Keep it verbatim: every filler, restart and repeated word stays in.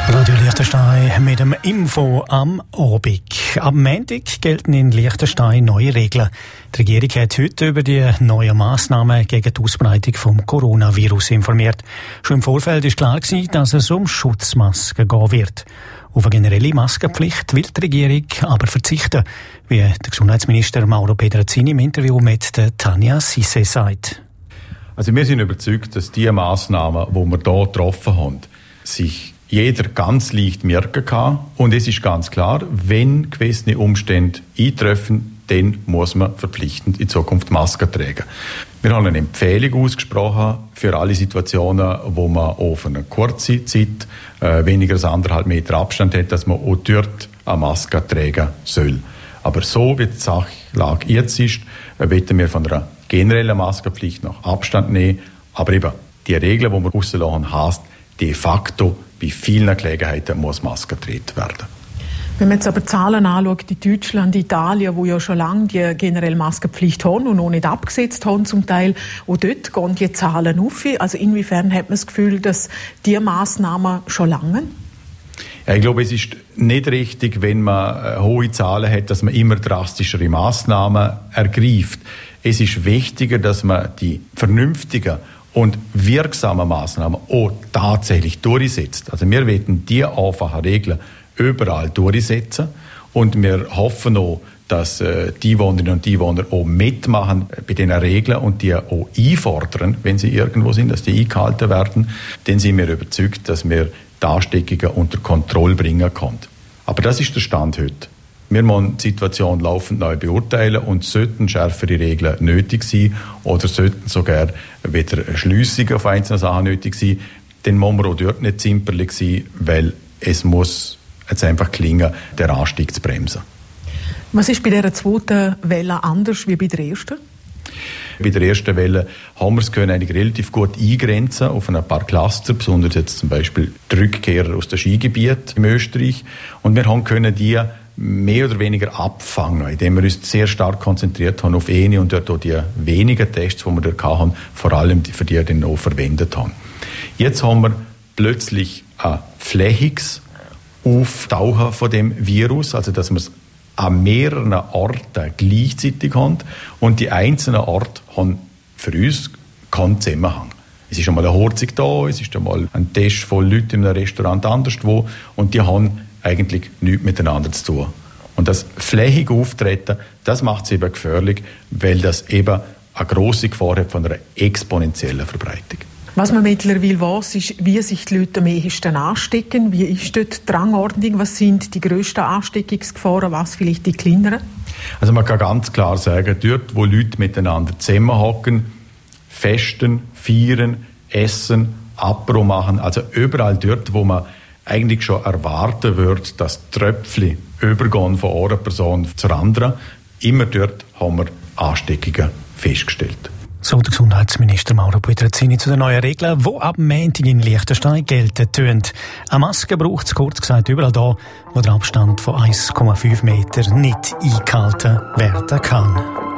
Radio Liechtenstein mit dem Info am Abend. Am Montag gelten in Liechtenstein neue Regeln. Die Regierung hat heute über die neuen Massnahmen gegen die Ausbreitung des Coronavirus informiert. Schon im Vorfeld war klar gewesen, dass es um Schutzmasken gehen wird. Auf eine generelle Maskenpflicht will die Regierung aber verzichten, wie der Gesundheitsminister Mauro Pedrazini im Interview mit der Tanja Sisse sagt. Also wir sind überzeugt, dass die Massnahmen, die wir hier getroffen haben, sich jeder ganz leicht merken kann. Und es ist ganz klar, wenn gewisse Umstände eintreffen, dann muss man verpflichtend in Zukunft Masken tragen. Wir haben eine Empfehlung ausgesprochen für alle Situationen, wo man auf eine kurze Zeit äh, weniger als anderthalb Meter Abstand hat, dass man auch dort eine Maske tragen soll. Aber so wie die Sachlage jetzt ist, äh, wollen wir von einer generellen Maskenpflicht noch Abstand nehmen. Aber eben die Regeln, die wir rauslassen, heisst, de facto bei vielen Gelegenheiten muss Maske getragen werden. Wenn man jetzt aber Zahlen anschaut, in Deutschland, Italien, wo ja schon lange die generelle Maskenpflicht haben und noch nicht abgesetzt haben zum Teil, auch dort gehen die Zahlen auf. Also inwiefern hat man das Gefühl, dass diese Massnahmen schon langen? Ja, ich glaube, es ist nicht richtig, wenn man hohe Zahlen hat, dass man immer drastischere Massnahmen ergreift. Es ist wichtiger, dass man die vernünftigen und wirksame Massnahmen auch tatsächlich durchsetzt. Also wir wollen die einfachen Regeln überall durchsetzen und wir hoffen auch, dass äh, die Einwohnerinnen und Einwohner auch mitmachen bei diesen Regeln und die auch einfordern, wenn sie irgendwo sind, dass die eingehalten werden. Dann sind wir überzeugt, dass wir die Ansteckungen unter Kontrolle bringen können. Aber das ist der Stand heute. Wir müssen die Situation laufend neu beurteilen und sollten schärfere Regeln nötig sein oder sollten sogar wieder Schliessungen auf einzelne Sachen nötig sein, dann muss man auch dort nicht zimperlich sein, weil es muss jetzt einfach gelingen, den Anstieg zu bremsen. Was ist bei dieser zweiten Welle anders wie bei der ersten? Bei der ersten Welle haben wir es können eigentlich relativ gut eingrenzen auf ein paar Cluster, besonders jetzt zum Beispiel die Rückkehrer aus dem Skigebiet in Österreich. Und wir haben können die mehr oder weniger abfangen, indem wir uns sehr stark konzentriert haben auf eine und dort auch die wenigen Tests, die wir dort hatten, vor allem für die dann auch verwendet haben. Jetzt haben wir plötzlich ein flächiges Auftauchen von dem Virus, also dass wir es an mehreren Orten gleichzeitig haben und die einzelnen Orte haben für uns keinen Zusammenhang. Es ist einmal eine Horzig da, es ist einmal ein Test von Leuten in einem Restaurant anderswo und die haben eigentlich nichts miteinander zu tun. Und das flächige Auftreten, das macht es eben gefährlich, weil das eben eine grosse Gefahr hat von einer exponentiellen Verbreitung. Was man mittlerweile weiß, ist, wie sich die Leute am ehesten anstecken. Wie ist dort die Rangordnung? Was sind die grössten Ansteckungsgefahren, was vielleicht die kleineren? Also man kann ganz klar sagen, dort, wo Leute miteinander zusammenhocken, festen, feiern, essen, Apero machen, also überall dort, wo man eigentlich schon erwarten wird, dass Tröpfchen übergehen von einer Person zur anderen. Immer dort haben wir Ansteckungen festgestellt. So der Gesundheitsminister Mauro Pedrazini zu den neuen Regeln, die ab Montag in Liechtenstein gelten tun. Eine Maske braucht es kurz gesagt überall da, wo der Abstand von eins Komma fünf Meter nicht eingehalten werden kann.